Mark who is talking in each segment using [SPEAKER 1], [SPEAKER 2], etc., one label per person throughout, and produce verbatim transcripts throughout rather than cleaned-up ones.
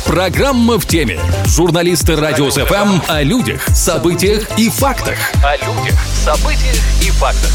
[SPEAKER 1] Программа в теме. Журналисты Радио эф эм о людях, событиях и фактах. О людях, событиях и фактах.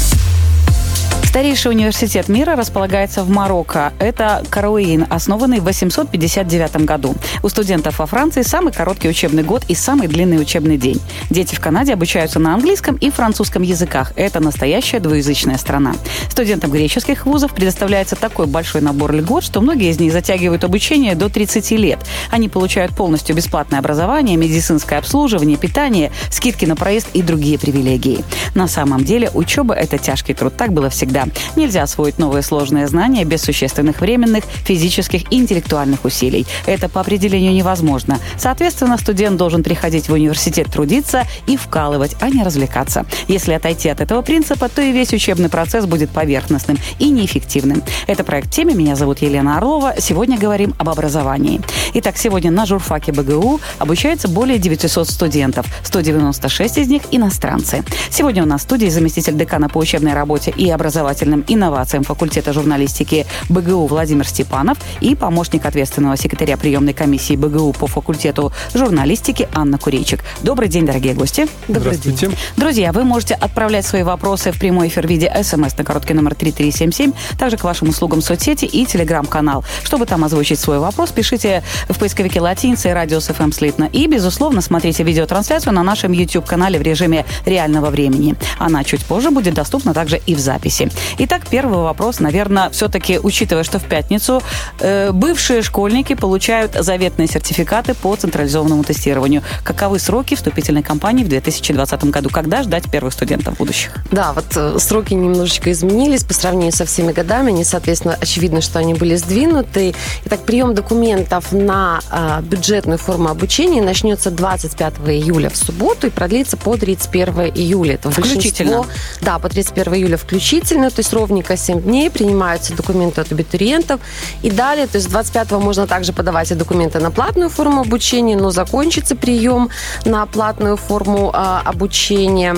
[SPEAKER 2] Старейший университет мира располагается в Марокко. Это Карауин, основанный в восемьсот пятьдесят девятом году. У студентов во Франции самый короткий учебный год и самый длинный учебный день. Дети в Канаде обучаются на английском и французском языках. Это настоящая двуязычная страна. Студентам греческих вузов предоставляется такой большой набор льгот, что многие из них затягивают обучение до тридцати лет. Они получают полностью бесплатное образование, медицинское обслуживание, питание, скидки на проезд и другие привилегии. На самом деле учеба – это тяжкий труд. Так было всегда. Нельзя освоить новые сложные знания без существенных временных, физических и интеллектуальных усилий. Это по определению невозможно. Соответственно, студент должен приходить в университет трудиться и вкалывать, а не развлекаться. Если отойти от этого принципа, то и весь учебный процесс будет поверхностным и неэффективным. Это проект в теме. Меня зовут Елена Орлова. Сегодня говорим об образовании. Итак, сегодня на журфаке бэ гэ у обучается более девятисот студентов. сто девяносто шесть из них иностранцы. Сегодня у нас в студии заместитель декана по учебной работе и образовательным инновациям факультета журналистики бэ гэ у Владимир Степанов и помощник ответственного секретаря приемной комиссии бэ гэ у по факультету журналистики Анна Курейчик. Добрый день, дорогие гости.
[SPEAKER 3] Добрый день.
[SPEAKER 2] Друзья, вы можете отправлять свои вопросы в прямой эфир в виде смс на короткий номер три три семь семь, также к вашим услугам соцсети и телеграм-канал. Чтобы там озвучить свой вопрос, пишите в поисковике латиницей «Радио эф эм» слитно. И, безусловно, смотрите видеотрансляцию на нашем YouTube-канале в режиме реального времени. Она чуть позже будет доступна также и в записи. Итак, первый вопрос, наверное, все-таки, учитывая, что в пятницу э, бывшие школьники получают заветные сертификаты по централизованному тестированию. Каковы сроки вступительной кампании в две тысячи двадцатом году? Когда ждать первых студентов будущих?
[SPEAKER 3] Да, вот э, сроки немножечко изменились по сравнению со всеми годами. Они, соответственно, очевидно, что они были сдвинуты. Итак, прием документов на э, бюджетную форму обучения начнется двадцать пятого июля в субботу и продлится по тридцать первого июля. Это
[SPEAKER 2] включительно?
[SPEAKER 3] Да, по тридцать первого июля включительно. То есть ровненько семь дней принимаются документы от абитуриентов. И далее, то есть двадцать пятого можно также подавать и документы на платную форму обучения, но закончится прием на платную форму а, обучения.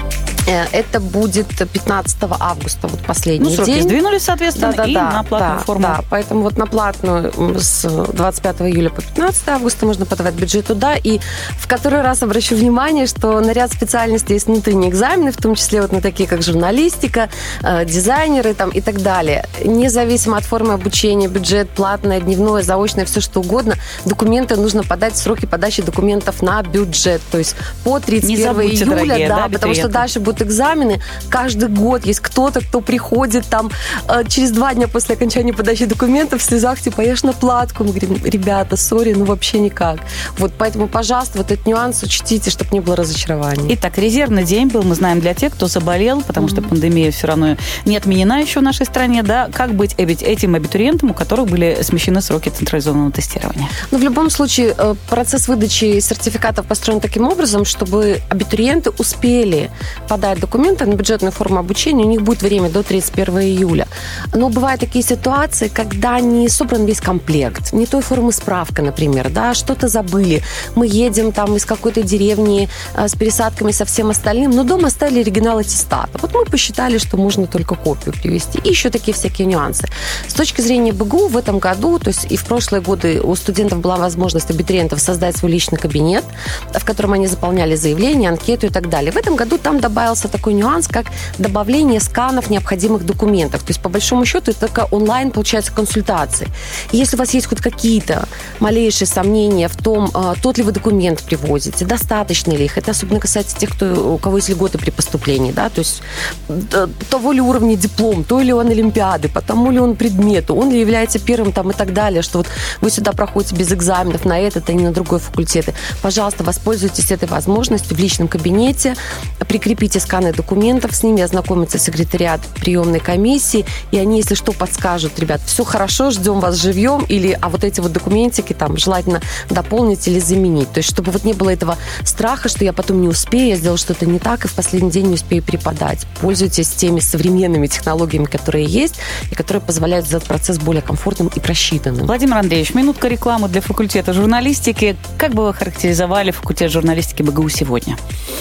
[SPEAKER 3] Это будет пятнадцатого августа, вот последний
[SPEAKER 2] ну, сроки
[SPEAKER 3] день.
[SPEAKER 2] Сдвинулись, соответственно,
[SPEAKER 3] да, да,
[SPEAKER 2] и
[SPEAKER 3] да,
[SPEAKER 2] на платную
[SPEAKER 3] да,
[SPEAKER 2] форму.
[SPEAKER 3] Да, поэтому вот на платную с двадцать пятого июля по пятнадцатого августа можно подавать бюджет туда. И в который раз обращу внимание, что на ряд специальностей есть внутренние экзамены, в том числе вот на такие, как журналистика, дизайнеры там, и так далее. Независимо от формы обучения, бюджет, платное, дневное, заочное, все что угодно, документы нужно подать в сроки подачи документов на бюджет. То есть по тридцать первого июля,
[SPEAKER 2] дорогие,
[SPEAKER 3] да,
[SPEAKER 2] да,
[SPEAKER 3] потому что дальше будут экзамены. Каждый год есть кто-то, кто приходит там э, через два дня после окончания подачи документов в слезах, типа, я ж на платку. Мы говорим, ребята, сори, ну вообще никак. Вот поэтому, пожалуйста, вот этот нюанс учтите, чтобы не было разочарований.
[SPEAKER 2] Итак, резервный день был, мы знаем, для тех, кто заболел, потому mm-hmm. что пандемия все равно не отменена еще в нашей стране, да. Как быть этим абитуриентам, у которых были смещены сроки централизованного тестирования?
[SPEAKER 3] Ну, в любом случае, процесс выдачи сертификатов построен таким образом, чтобы абитуриенты успели подать документы на бюджетную форму обучения, у них будет время до тридцать первого июля. Но бывают такие ситуации, когда не собран весь комплект, не той формы справка, например, да, что-то забыли. Мы едем там из какой-то деревни э, с пересадками, со всем остальным, но дома оставили оригинал аттестата. Вот мы посчитали, что можно только копию привезти. И еще такие всякие нюансы. С точки зрения бэ гэ у в этом году, то есть и в прошлые годы у студентов была возможность, абитуриентов, создать свой личный кабинет, в котором они заполняли заявление, анкету и так далее. В этом году там добавился такой нюанс, как добавление сканов необходимых документов. То есть, по большому счету, это только онлайн, получается, консультации. И если у вас есть хоть какие-то малейшие сомнения в том, тот ли вы документ привозите, достаточно ли их, это особенно касается тех, кто, у кого есть льготы при поступлении, да, то есть того ли уровня диплом, той ли он олимпиады, по тому ли он предмету, он ли является первым там и так далее, что вот вы сюда проходите без экзаменов на этот, а не на другой факультеты. Пожалуйста, воспользуйтесь этой возможностью в личном кабинете, прикрепите сканы документов, с ними ознакомится секретариат приемной комиссии, и они, если что, подскажут, ребят, все хорошо, ждем вас живьем, или, а вот эти вот документики там желательно дополнить или заменить. То есть, чтобы вот не было этого страха, что я потом не успею, я сделал что-то не так, и в последний день не успею преподать. Пользуйтесь теми современными технологиями, которые есть, и которые позволяют сделать процесс более комфортным и просчитанным.
[SPEAKER 2] Владимир Андреевич, минутка рекламы для факультета журналистики. Как бы вы характеризовали факультет журналистики бэ гэ у сегодня?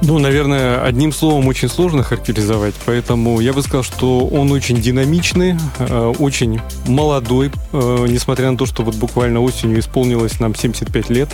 [SPEAKER 4] Ну, наверное, одним словом очень сложно характеризовать, поэтому я бы сказал, что он очень динамичный, очень молодой, несмотря на то, что вот буквально осенью исполнилось нам семьдесят пять лет,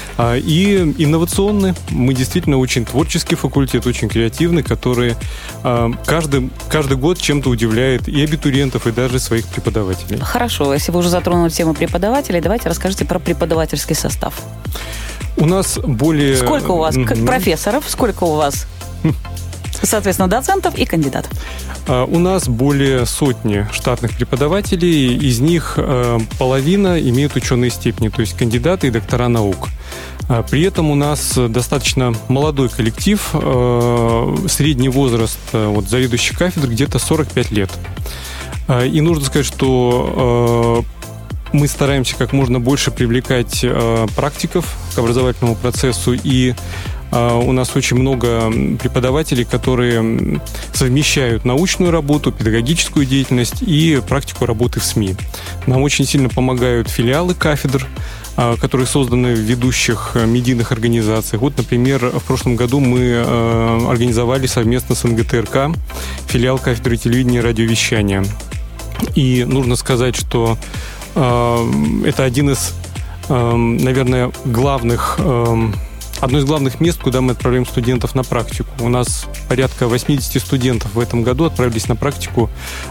[SPEAKER 4] и инновационный. Мы действительно очень творческий факультет, очень креативный, который каждый, каждый год чем-то удивляет и абитуриентов, и даже своих преподавателей.
[SPEAKER 2] Хорошо, если вы уже затронули тему преподавателей, давайте расскажите про преподавательский состав.
[SPEAKER 4] У нас более...
[SPEAKER 2] Сколько у вас mm-hmm. профессоров, сколько у вас, соответственно, доцентов и кандидатов?
[SPEAKER 4] У нас более сотни штатных преподавателей, из них половина имеют ученые степени, то есть кандидаты и доктора наук. При этом у нас достаточно молодой коллектив, средний возраст вот, заведующих кафедр где-то сорок пять лет. И нужно сказать, что мы стараемся как можно больше привлекать э, практиков к образовательному процессу, и э, у нас очень много преподавателей, которые совмещают научную работу, педагогическую деятельность и практику работы в СМИ. Нам очень сильно помогают филиалы кафедр, э, которые созданы в ведущих медийных организациях. Вот, например, в прошлом году мы э, организовали совместно с эн гэ тэ эр ка филиал кафедры телевидения и радиовещания. И нужно сказать, что это один из, наверное, главных, одно из главных мест, куда мы отправляем студентов на практику. У нас порядка восемьдесят студентов в этом году отправились на практику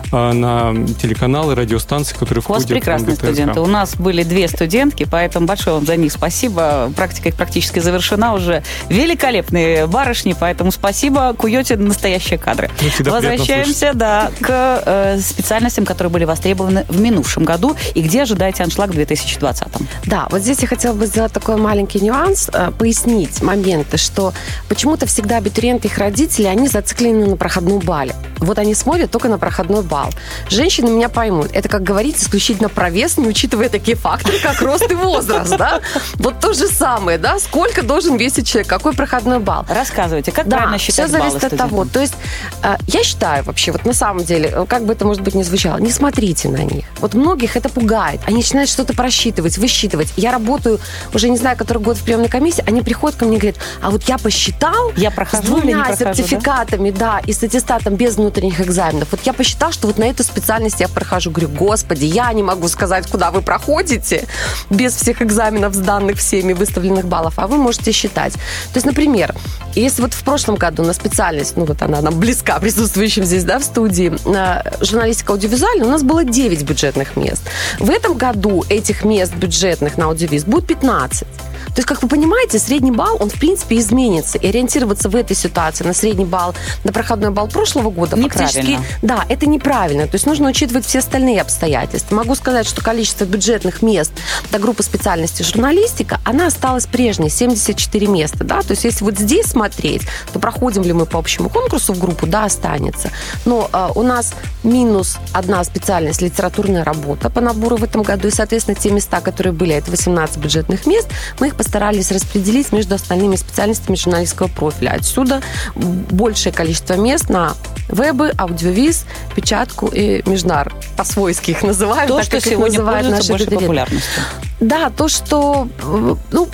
[SPEAKER 4] на телеканалы, радиостанции, которые входят в эн гэ тэ эр ка.
[SPEAKER 2] У вас прекрасные студенты. У нас были две студентки, поэтому большое вам за них спасибо. Практика их практически завершена уже. Великолепные барышни, поэтому спасибо. Куете настоящие кадры. Ну, возвращаемся да, к э, специальностям, которые были востребованы в минувшем году. И где ожидаете аншлаг в две тысячи двадцатом?
[SPEAKER 3] Да, вот здесь я хотела бы сделать такой маленький нюанс, э, пояснить моменты, что почему-то всегда абитуриенты и их родители, они зациклены на проходном балле. Вот они смотрят только на проходной балл. Женщины меня поймут. Это, как говорится, исключительно про вес, не учитывая такие факторы, как рост и возраст, да? Вот то же самое, да? Сколько должен весить человек, какой проходной балл?
[SPEAKER 2] Рассказывайте, как
[SPEAKER 3] да,
[SPEAKER 2] правильно считать баллы
[SPEAKER 3] все зависит от того. То есть я считаю вообще, вот на самом деле, как бы это, может быть, ни звучало, не смотрите на них. Вот многих это пугает. Они начинают что-то просчитывать, высчитывать. Я работаю уже, не знаю, который год в приемной комиссии, они приходят ко мне и говорят, а вот я посчитал
[SPEAKER 2] я прохожу
[SPEAKER 3] с двумя
[SPEAKER 2] прохожу,
[SPEAKER 3] сертификатами, да? да, и с аттестатом без внутренних экзаменов. Вот я посчитал, что вот на эту специальность я прохожу. Говорю, господи, я не могу сказать, куда вы проходите без всех экзаменов, сданных всеми, выставленных баллов, а вы можете считать. То есть, например, если вот в прошлом году на специальность, ну вот она нам близка присутствующим здесь, да, в студии, журналистика аудиовизуальная, у нас было девять бюджетных мест. В этом году этих мест бюджетных на аудиовиз будет пятнадцать. То есть, как вы понимаете, средний балл, он, в принципе, изменится. И ориентироваться в этой ситуации на средний балл, на проходной балл прошлого года, фактически, да, это неправильно. То есть, нужно учитывать все остальные обстоятельства. Могу сказать, что количество бюджетных мест до группы специальности журналистика, она осталась прежней, семьдесят четыре места, да. То есть, если вот здесь смотреть, то проходим ли мы по общему конкурсу в группу, да, останется. Но э, у нас минус одна специальность, литературная работа по набору в этом году, и, соответственно, те места, которые были, это восемнадцать бюджетных мест, мы их постарались распределить между остальными специальностями журналистского профиля. Отсюда большее количество мест на вебы, аудиовиз, печатку и межнар. По-свойски их называем.
[SPEAKER 2] То,
[SPEAKER 3] так,
[SPEAKER 2] что
[SPEAKER 3] как
[SPEAKER 2] сегодня
[SPEAKER 3] их называют
[SPEAKER 2] пользуется
[SPEAKER 3] наши
[SPEAKER 2] большей популярностью.
[SPEAKER 3] Да, то, что... Ну,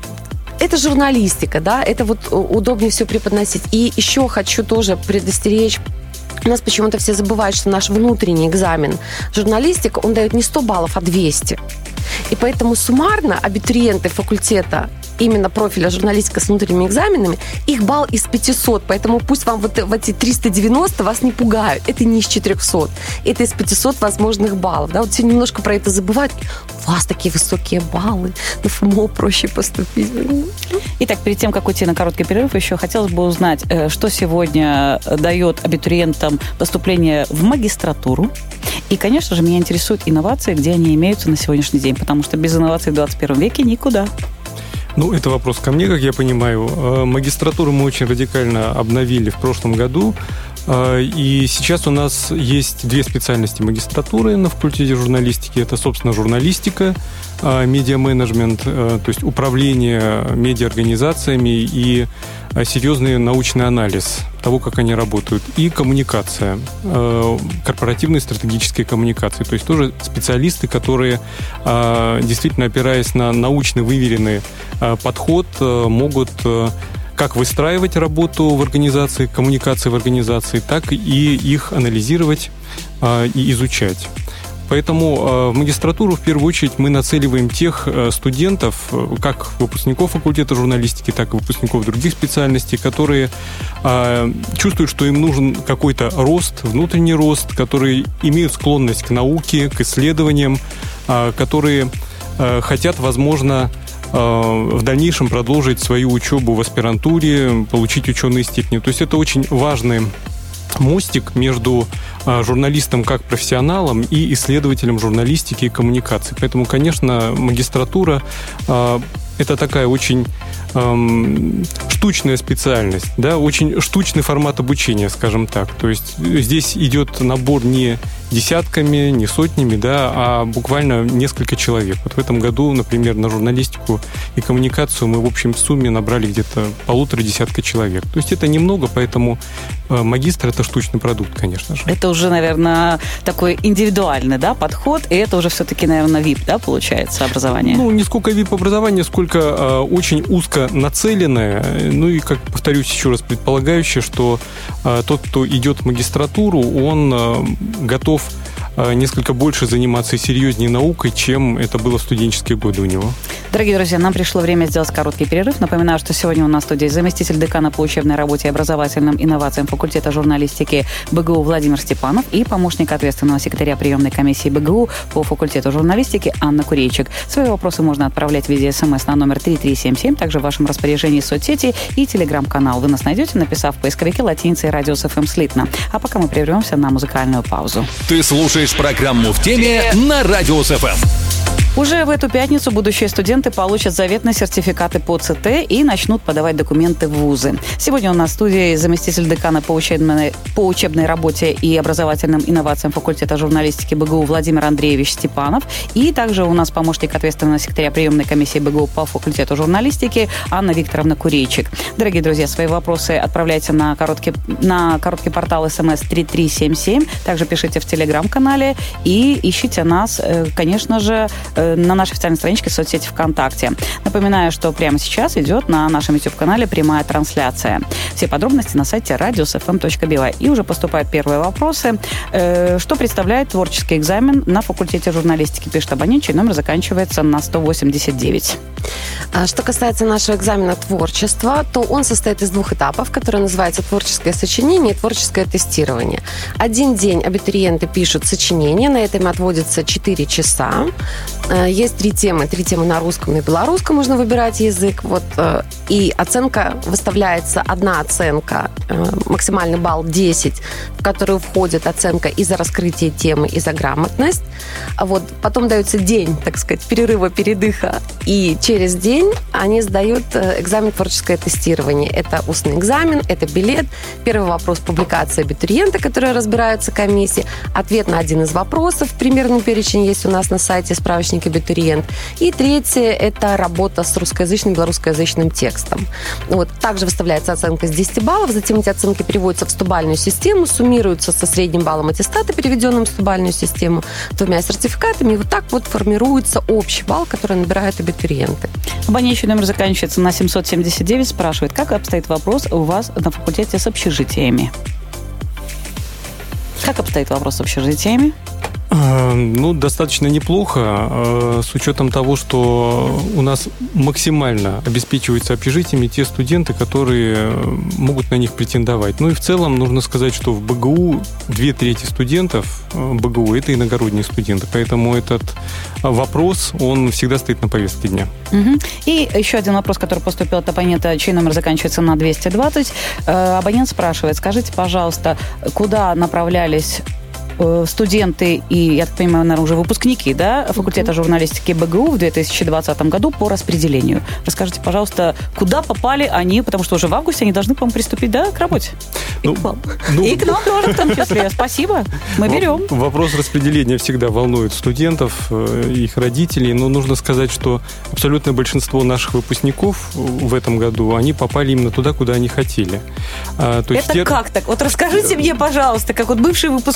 [SPEAKER 3] это журналистика, да, это вот удобнее все преподносить. И еще хочу тоже предостеречь. У нас почему-то все забывают, что наш внутренний экзамен журналистика, он дает не сто баллов, а двести. И поэтому суммарно абитуриенты факультета именно профиля журналистика с внутренними экзаменами, их балл из пятисот, поэтому пусть вам вот в эти триста девяносто вас не пугают. Это не из четырехсот, это из пятисот возможных баллов. Да? Вот все немножко про это забывают. У вас такие высокие баллы, на ФМО проще поступить.
[SPEAKER 2] Итак, перед тем, как уйти на короткий перерыв, еще хотелось бы узнать, что сегодня дает абитуриентам поступление в магистратуру. И, конечно же, меня интересуют инновации, где они имеются на сегодняшний день, потому что без инноваций в двадцать первом веке никуда.
[SPEAKER 4] Ну, это вопрос ко мне, как я понимаю. Магистратуру мы очень радикально обновили в прошлом году. И сейчас у нас есть две специальности магистратуры на факультете журналистики. Это, собственно, журналистика, медиа-менеджмент, то есть управление медиаорганизациями и серьезный научный анализ того, как они работают, и коммуникация, корпоративные стратегические коммуникации. То есть тоже специалисты, которые, действительно опираясь на научно выверенный подход, могут как выстраивать работу в организации, коммуникации в организации, так и их анализировать и изучать. Поэтому в магистратуру в первую очередь мы нацеливаем тех студентов, как выпускников факультета журналистики, так и выпускников других специальностей, которые чувствуют, что им нужен какой-то рост, внутренний рост, которые имеют склонность к науке, к исследованиям, которые хотят, возможно, в дальнейшем продолжить свою учебу в аспирантуре, получить ученые степени. То есть это очень важный мостик между журналистом как профессионалом и исследователем журналистики и коммуникации. Поэтому, конечно, магистратура – это такая очень эм, штучная специальность, да, очень штучный формат обучения, скажем так. То есть здесь идет набор не десятками, не сотнями, да, а буквально несколько человек. Вот в этом году, например, на журналистику и коммуникацию мы в общем сумме набрали где-то полутора десятка человек. То есть это немного, поэтому магистр – это штучный продукт, конечно же.
[SPEAKER 2] Это уже, наверное, такой индивидуальный, да, подход, и это уже все-таки, наверное, ви ай пи, да, получается, образование?
[SPEAKER 4] Ну, не сколько ви ай пи-образование, сколько э, очень узко нацеленное, ну и, как повторюсь еще раз, предполагающее, что э, тот, кто идет в магистратуру, он э, готов несколько больше заниматься и серьезнее наукой, чем это было в студенческие годы у него.
[SPEAKER 2] Дорогие друзья, нам пришло время сделать короткий перерыв. Напоминаю, что сегодня у нас в студии заместитель декана по учебной работе и образовательным инновациям факультета журналистики БГУ Владимир Степанов и помощник ответственного секретаря приемной комиссии БГУ по факультету журналистики Анна Курейчик. Свои вопросы можно отправлять в виде смс на номер три три семь семь, также в вашем распоряжении соцсети и телеграм-канал. Вы нас найдете, написав в поисковике латиницей «Радиус эф эм» слитно. А пока мы прервемся на музыкальную паузу.
[SPEAKER 1] Ты слушаешь программу «В теме» на Радиус эф эм.
[SPEAKER 2] Уже в эту пятницу будущие студенты получат заветные сертификаты по ЦТ и начнут подавать документы в вузы. Сегодня у нас в студии заместитель декана по учебной, по учебной работе и образовательным инновациям факультета журналистики БГУ Владимир Андреевич Степанов. И также у нас помощник ответственного секретаря приемной комиссии БГУ по факультету журналистики Анна Викторовна Курейчик. Дорогие друзья, свои вопросы отправляйте на короткий, на короткий портал смс три три семь семь. Также пишите в телеграм-канале и ищите нас, конечно же, на нашей официальной страничке в соцсети ВКонтакте. Напоминаю, что прямо сейчас идет на нашем YouTube-канале прямая трансляция. Все подробности на сайте радиус эф эм точка би вай. И уже поступают первые вопросы. Что представляет творческий экзамен на факультете журналистики? Пишет абонент, чей номер заканчивается на сто восемьдесят девять.
[SPEAKER 3] Что касается нашего экзамена творчества, то он состоит из двух этапов, которые называются творческое сочинение и творческое тестирование. Один день абитуриенты пишут сочинение, на это им отводится четыре часа. Есть три темы. Три темы на русском и белорусском, можно выбирать язык. Вот, и оценка выставляется, одна оценка, максимальный балл десять, в которую входит оценка и за раскрытие темы, и за грамотность. Вот, потом дается день, так сказать, перерыва, передыха, и через день они сдают экзамен творческое тестирование. Это устный экзамен, это билет. Первый вопрос – публикация абитуриента, которые разбираются в комиссии. Ответ на один из вопросов. Примерный перечень есть у нас на сайте справочник абитуриент. И третье – это работа с русскоязычным и белорусскоязычным текстом. Вот. Также выставляется оценка с десяти баллов, затем эти оценки переводятся в стубальную систему, суммируются со средним баллом аттестата, переведенным в стубальную систему, двумя сертификатами, и вот так вот формируется общий балл, который набирают абитуриенты.
[SPEAKER 2] Абонентский номер заканчивается на семьсот семьдесят девять, спрашивает, как обстоит вопрос у вас на факультете с общежитиями? Как обстоит вопрос с общежитиями?
[SPEAKER 4] Ну, достаточно неплохо, с учетом того, что у нас максимально обеспечиваются общежитиями те студенты, которые могут на них претендовать. Ну и в целом нужно сказать, что в БГУ две трети студентов БГУ – это иногородние студенты, поэтому этот вопрос, он всегда стоит на повестке дня.
[SPEAKER 2] Угу. И еще один вопрос, который поступил от абонента, чей номер заканчивается на двести двадцать. Абонент спрашивает, скажите, пожалуйста, куда направлялись студенты и, я так понимаю, наверное, уже выпускники, да, факультета журналистики БГУ в две тысячи двадцатом году по распределению. Расскажите, пожалуйста, куда попали они, потому что уже в августе они должны, по-моему, приступить, да, к работе? И, ну, к, вам. Ну, и к нам тоже, в том числе. Спасибо, мы берем.
[SPEAKER 4] Вопрос распределения всегда волнует студентов, их родителей, но нужно сказать, что абсолютное большинство наших выпускников в этом году, они попали именно туда, куда они хотели.
[SPEAKER 2] То есть Это те... как так? Вот расскажите мне, пожалуйста, как вот бывшие выпускницы,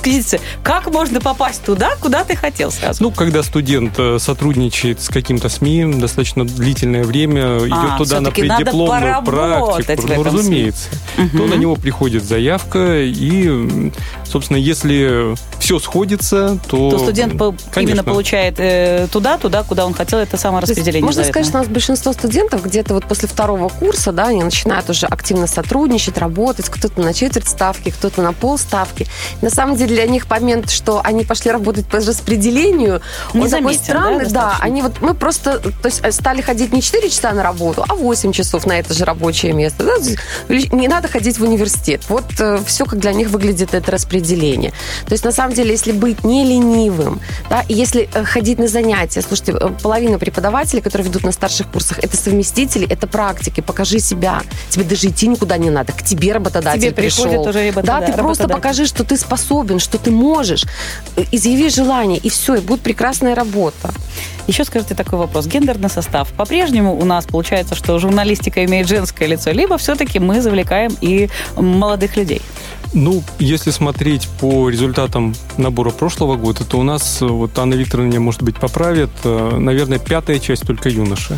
[SPEAKER 2] Как можно попасть туда, куда ты хотел сразу?
[SPEAKER 4] Ну, когда студент сотрудничает с каким-то СМИ достаточно длительное время, а, идет туда на преддипломную практику, ну, разумеется, угу. то на него приходит заявка, и, собственно, если все сходится, то...
[SPEAKER 2] То студент конечно. именно получает э, туда, туда, куда он хотел, это самораспределение.
[SPEAKER 3] Можно сказать, что у нас большинство студентов где-то вот после второго курса, да, они начинают уже активно сотрудничать, работать, кто-то на четверть ставки, кто-то на полставки. На самом деле для них момент, что они пошли работать по распределению,
[SPEAKER 2] не
[SPEAKER 3] он
[SPEAKER 2] заметен,
[SPEAKER 3] такой странный, да, да, они вот, мы просто, то есть стали ходить не четыре часа на работу, а восемь часов на это же рабочее место. Да? Не надо ходить в университет. Вот э, все, как для них выглядит это распределение. То есть, на самом деле, если быть не ленивым, да, и если э, ходить на занятия, слушайте, половина преподавателей, которые ведут на старших курсах, это совместители, это практики, покажи себя. Тебе даже идти никуда не надо, к тебе работодатель
[SPEAKER 2] тебе
[SPEAKER 3] пришел.
[SPEAKER 2] Приходит уже работодатель.
[SPEAKER 3] Да, ты просто покажи, что ты способен, что ты можешь, изъяви желание, и все, и будет прекрасная работа.
[SPEAKER 2] Еще скажите такой вопрос. Гендерный состав. По-прежнему у нас получается, что журналистика имеет женское лицо, либо все-таки мы завлекаем и молодых людей?
[SPEAKER 4] Ну, если смотреть по результатам набора прошлого года, то у нас, вот Анна Викторовна меня, может быть, поправит, наверное, пятая часть только юноши.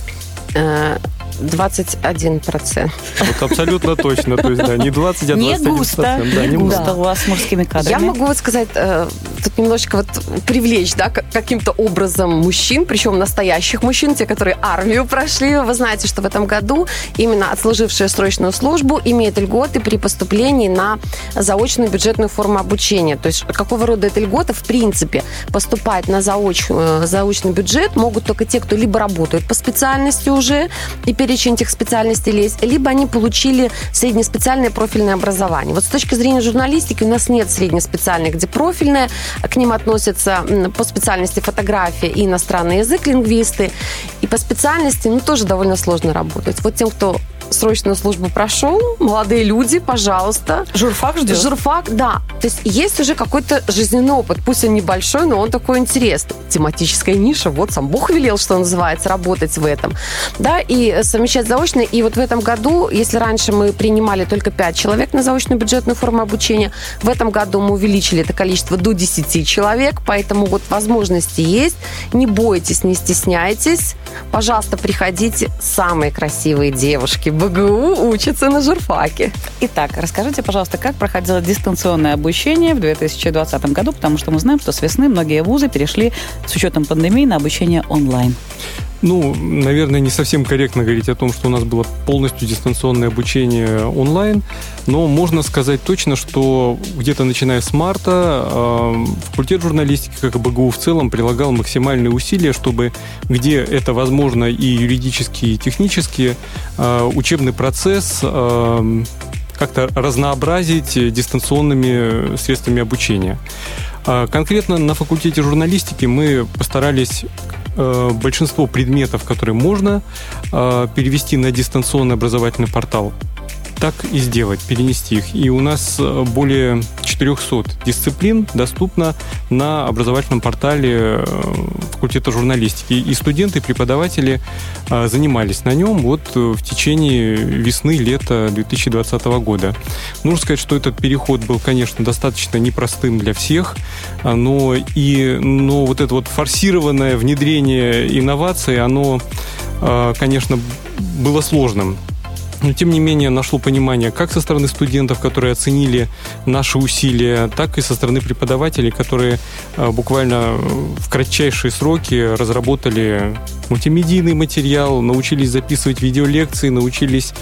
[SPEAKER 3] двадцать один процент.
[SPEAKER 4] Вот абсолютно точно. То есть, да, не двадцать, а двадцать один процент.
[SPEAKER 2] Не густо,
[SPEAKER 4] да,
[SPEAKER 2] не густо да. у вас с мужскими кадрами.
[SPEAKER 3] Я могу вот сказать, э, тут немножечко вот привлечь, да, каким-то образом мужчин, причем настоящих мужчин, те, которые армию прошли. Вы знаете, что в этом году именно отслужившие срочную службу имеют льготы при поступлении на заочную бюджетную форму обучения. То есть какого рода это льгота? В принципе, поступать на заоч, заочный бюджет могут только те, кто либо работают по специальности уже, и перечень этих специальностей есть, либо они получили среднеспециальное профильное образование. Вот с точки зрения журналистики у нас нет среднеспециальных, где профильное, к ним относятся по специальности фотография и иностранный язык, лингвисты, и по специальности, ну, тоже довольно сложно работать. Вот тем, кто срочную службу прошел, молодые люди, пожалуйста.
[SPEAKER 2] Журфак ждет?
[SPEAKER 3] Журфак, да. То есть есть уже какой-то жизненный опыт, пусть он небольшой, но он такой интересный. Тематическая ниша, вот сам Бог велел, что называется, работать в этом. Да, и совмещать заочно. И вот в этом году, если раньше мы принимали только пять человек на заочную бюджетную форму обучения, в этом году мы увеличили это количество до десяти человек, поэтому вот возможности есть. Не бойтесь, не стесняйтесь. Пожалуйста, приходите. Самые красивые девушки БГУ учатся на журфаке.
[SPEAKER 2] Итак, расскажите, пожалуйста, как проходило дистанционное обучение в две тысячи двадцатом году, потому что мы знаем, что с весны многие вузы перешли с учетом пандемии на обучение онлайн.
[SPEAKER 4] Ну, наверное, не совсем корректно говорить о том, что у нас было полностью дистанционное обучение онлайн, но можно сказать точно, что где-то начиная с марта э, факультет журналистики, как и БГУ в целом, прилагал максимальные усилия, чтобы, где это возможно и юридически, и технически, э, учебный процесс э, как-то разнообразить дистанционными средствами обучения. Э, конкретно на факультете журналистики мы постарались большинство предметов, которые можно перевести на дистанционный образовательный портал, так и сделать, перенести их. И у нас более четырехсот дисциплин доступно на образовательном портале факультета журналистики. И студенты, и преподаватели занимались на нем вот в течение весны-лета две тысячи двадцатого года. Нужно сказать, что этот переход был, конечно, достаточно непростым для всех, но, и, но вот это вот форсированное внедрение инноваций, оно, конечно, было сложным. Но, тем не менее, нашло понимание как со стороны студентов, которые оценили наши усилия, так и со стороны преподавателей, которые буквально в кратчайшие сроки разработали мультимедийный материал, научились записывать видеолекции, научились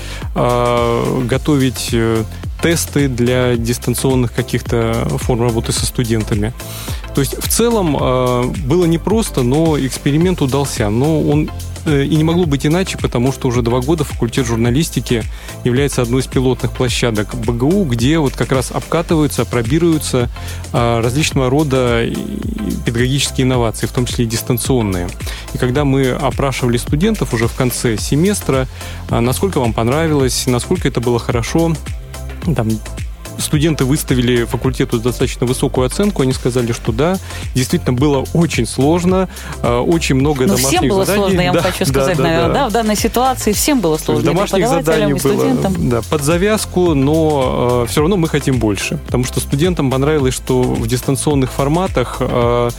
[SPEAKER 4] э, готовить тесты для дистанционных каких-то форм работы со студентами. То есть, в целом, э, было непросто, но эксперимент удался. Но он и не могло быть иначе, потому что уже два года факультет журналистики является одной из пилотных площадок БГУ, где вот как раз обкатываются, апробируются различного рода педагогические инновации, в том числе и дистанционные. И когда мы опрашивали студентов уже в конце семестра, насколько вам понравилось, насколько это было хорошо, там студенты выставили факультету достаточно высокую оценку, они сказали, что да, действительно было очень сложно, очень много
[SPEAKER 2] Но
[SPEAKER 4] домашних
[SPEAKER 2] всем было
[SPEAKER 4] заданий.
[SPEAKER 2] сложно, я вам
[SPEAKER 4] да,
[SPEAKER 2] хочу сказать,
[SPEAKER 4] да,
[SPEAKER 2] наверное,
[SPEAKER 4] да,
[SPEAKER 2] да, в данной ситуации всем было сложно.
[SPEAKER 4] Домашних заданий
[SPEAKER 2] и студентам.
[SPEAKER 4] было да, под завязку, но э, все равно мы хотим больше, потому что студентам понравилось, что в дистанционных форматах э,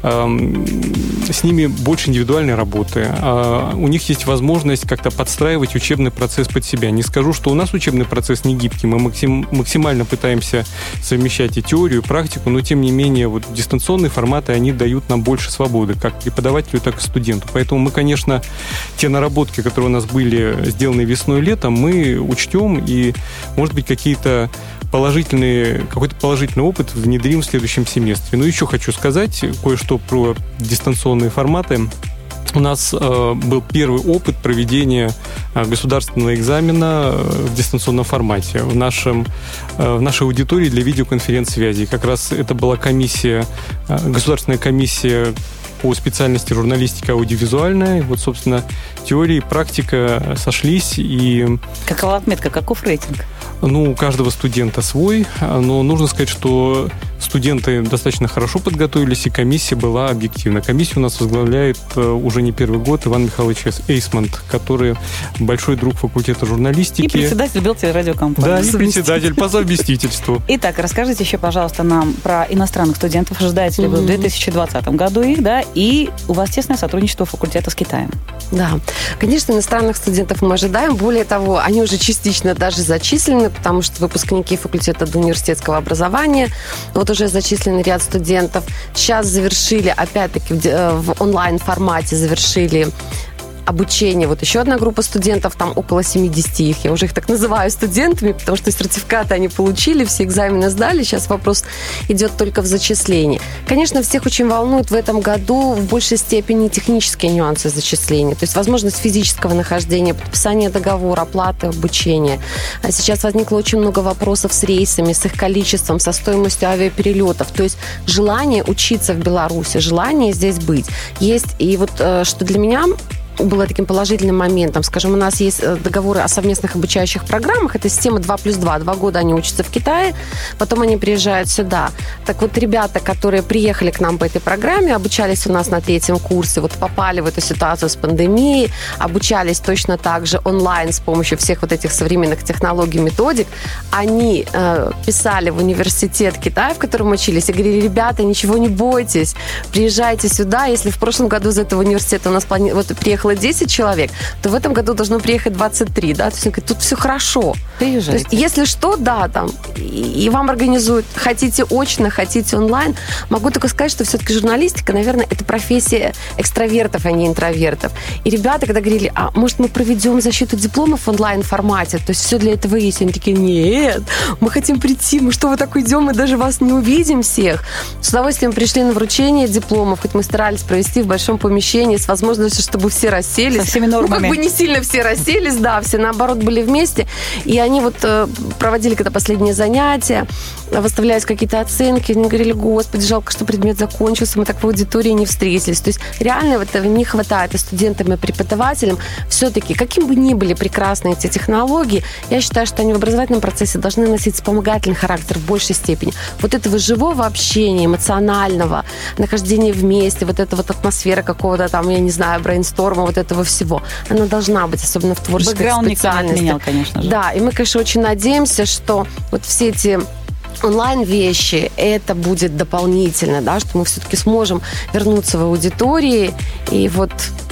[SPEAKER 4] э, с ними больше индивидуальной работы. Э, у них есть возможность как-то подстраивать учебный процесс под себя. Не скажу, что у нас учебный процесс не гибкий, мы максим, максимально пытаемся совмещать и теорию, и практику, но тем не менее вот дистанционные форматы, они дают нам больше свободы, как преподавателю, так и студенту. Поэтому мы, конечно, те наработки, которые у нас были сделаны весной и летом, мы учтем и, может быть, какие-то положительные, какой-то положительный опыт внедрим в следующем семестре. Но еще хочу сказать кое-что про дистанционные форматы. У нас э, был первый опыт проведения э, государственного экзамена в дистанционном формате в, нашем, э, в нашей аудитории для видеоконференц-связи. Как раз это была комиссия, э, государственная комиссия по специальности журналистика аудиовизуальная. И вот, собственно, теория и практика сошлись. И...
[SPEAKER 2] Какова отметка, каков рейтинг?
[SPEAKER 4] Ну, у каждого студента свой, но нужно сказать, что студенты достаточно хорошо подготовились, и комиссия была объективна. Комиссию у нас возглавляет уже не первый год Иван Михайлович Эйсмонт, который большой друг факультета журналистики.
[SPEAKER 2] И председатель Белтелерадиокомпании.
[SPEAKER 4] Да, и председатель по совместительству.
[SPEAKER 2] Итак, расскажите еще, пожалуйста, нам про иностранных студентов. Ожидаете ли вы в две тысячи двадцатом году их, да? И у вас тесное сотрудничество факультета с Китаем.
[SPEAKER 3] Да, конечно, иностранных студентов мы ожидаем. Более того, они уже частично даже зачислены, потому что выпускники факультета университетского образования, вот уже зачислены ряд студентов. Сейчас завершили, опять-таки, в онлайн-формате завершили обучение. Вот еще одна группа студентов, там около семьдесят их. Я уже их так называю студентами, потому что сертификаты они получили, все экзамены сдали. Сейчас вопрос идет только в зачислении. Конечно, всех очень волнует в этом году в большей степени технические нюансы зачисления. То есть возможность физического нахождения, подписания договора, оплаты обучения. А сейчас возникло очень много вопросов с рейсами, с их количеством, со стоимостью авиаперелетов. То есть желание учиться в Беларуси, желание здесь быть. Есть. И вот что для меня было таким положительным моментом. Скажем, у нас есть договоры о совместных обучающих программах. Это система два плюс два. Два года они учатся в Китае, потом они приезжают сюда. Так вот, ребята, которые приехали к нам по этой программе, обучались у нас на третьем курсе, вот попали в эту ситуацию с пандемией, обучались точно так же онлайн с помощью всех вот этих современных технологий, методик. Они э, писали в университет Китая, в котором учились, и говорили: ребята, ничего не бойтесь, приезжайте сюда. Если в прошлом году из этого университета у нас плани... вот, приехало десять человек, то в этом году должно приехать двадцать три, да, то есть он говорит, тут все хорошо.
[SPEAKER 2] Приезжайте.
[SPEAKER 3] То есть, если что, да, там, и, и вам организуют, хотите очно, хотите онлайн. Могу только сказать, что все-таки журналистика, наверное, это профессия экстравертов, а не интровертов. И ребята, когда говорили, а может мы проведем защиту дипломов в онлайн-формате, то есть все для этого есть, они такие: нет, мы хотим прийти, мы что, вы так уйдем, мы даже вас не увидим всех. С удовольствием пришли на вручение дипломов, хоть мы старались провести в большом помещении с возможностью, чтобы все расселись.
[SPEAKER 2] Со всеми нормами.
[SPEAKER 3] Ну, как бы не сильно все расселись, да, все наоборот были вместе. И они вот э, проводили когда последние занятия, выставлялись какие-то оценки, они говорили: господи, жалко, что предмет закончился, мы так в аудитории не встретились. То есть реально этого не хватает и студентам, и преподавателям. Все-таки, каким бы ни были прекрасны эти технологии, я считаю, что они в образовательном процессе должны носить вспомогательный характер в большей степени. Вот этого живого общения, эмоционального, нахождения вместе, вот эта вот атмосфера какого-то там, я не знаю, брейнсторма, вот этого всего, она должна быть, особенно в творческих
[SPEAKER 2] Бэкграунд
[SPEAKER 3] специальностях.
[SPEAKER 2] Никто не отменял, конечно же.
[SPEAKER 3] Да, и мы, конечно, очень надеемся, что вот все эти онлайн-вещи, это будет дополнительно, да, что мы все-таки сможем вернуться в аудитории и вот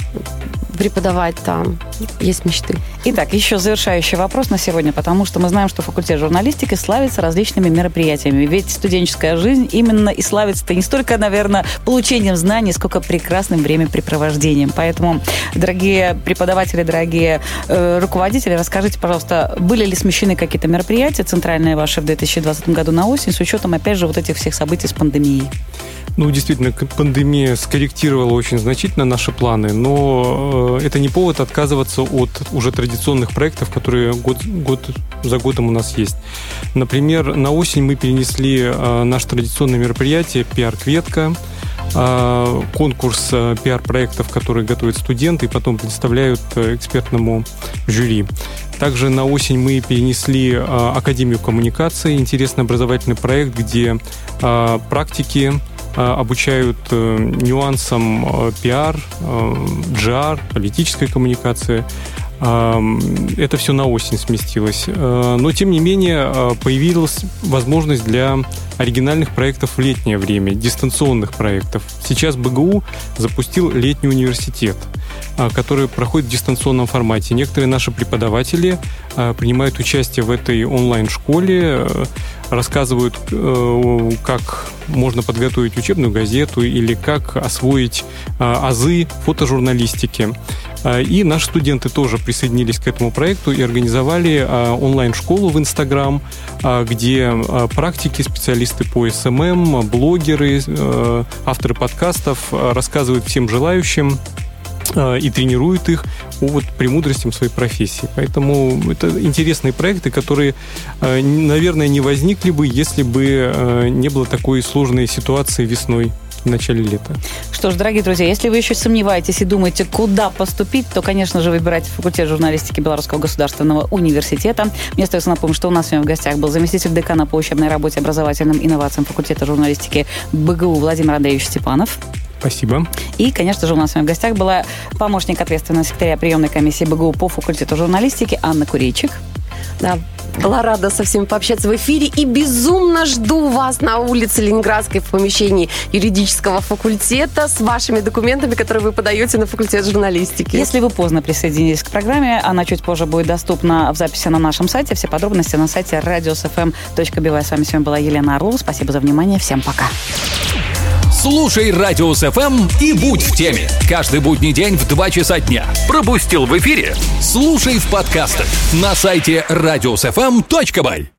[SPEAKER 3] преподавать там. Есть мечты.
[SPEAKER 2] Итак, еще завершающий вопрос на сегодня, потому что мы знаем, что факультет журналистики славится различными мероприятиями. Ведь студенческая жизнь именно и славится-то не столько, наверное, получением знаний, сколько прекрасным времяпрепровождением. Поэтому, дорогие преподаватели, дорогие э, руководители, расскажите, пожалуйста, были ли смещены какие-то мероприятия центральные ваши в две тысячи двадцатом году на осень с учетом, опять же, вот этих всех событий с пандемией?
[SPEAKER 4] Ну, действительно, пандемия скорректировала очень значительно наши планы, но это не повод отказываться от уже традиционных проектов, которые год, год за годом у нас есть. Например, на осень мы перенесли наше традиционное мероприятие «Пиар-кветка». конкурс пиар-проектов, которые готовят студенты и потом представляют экспертному жюри. Также на осень мы перенесли Академию коммуникации, интересный образовательный проект, где практики обучают нюансам пиар, джи ар, политической коммуникации. Это все на осень сместилось. Но, тем не менее, появилась возможность для оригинальных проектов в летнее время, дистанционных проектов. Сейчас БГУ запустил летний университет, который проходит в дистанционном формате. Некоторые наши преподаватели принимают участие в этой онлайн-школе, рассказывают, как можно подготовить учебную газету или как освоить азы фотожурналистики. И наши студенты тоже присоединились к этому проекту и организовали онлайн-школу в Инстаграм, где практики, специалисты по эс эм эм, блогеры, авторы подкастов рассказывают всем желающим и тренируют их по вот премудростям своей профессии. Поэтому это интересные проекты, которые, наверное, не возникли бы, если бы не было такой сложной ситуации весной, в начале лета.
[SPEAKER 2] Что ж, дорогие друзья, если вы еще сомневаетесь и думаете, куда поступить, то, конечно же, выбирайте факультет журналистики Белорусского государственного университета. Мне остается напомнить, что у нас сегодня в гостях был заместитель декана по учебной работе, образовательным инновациям факультета журналистики БГУ Владимир Андреевич Степанов.
[SPEAKER 4] Спасибо.
[SPEAKER 2] И, конечно же, у нас с вами в гостях была помощник ответственного секретаря приемной комиссии БГУ по факультету журналистики Анна Курейчик.
[SPEAKER 3] Да, была рада со всеми пообщаться в эфире и безумно жду вас на улице Ленинградской в помещении юридического факультета с вашими документами, которые вы подаете на факультет журналистики.
[SPEAKER 2] Если вы поздно присоединились к программе, она чуть позже будет доступна в записи на нашем сайте. Все подробности на сайте радиос эф эм точка би вай. С вами сегодня была Елена Орлова. Спасибо за внимание. Всем пока.
[SPEAKER 1] Слушай Радиус эф эм и будь в теме. Каждый будний день в два часа дня. Пропустил в эфире? Слушай в подкастах на сайте радиос эф эм точка бай.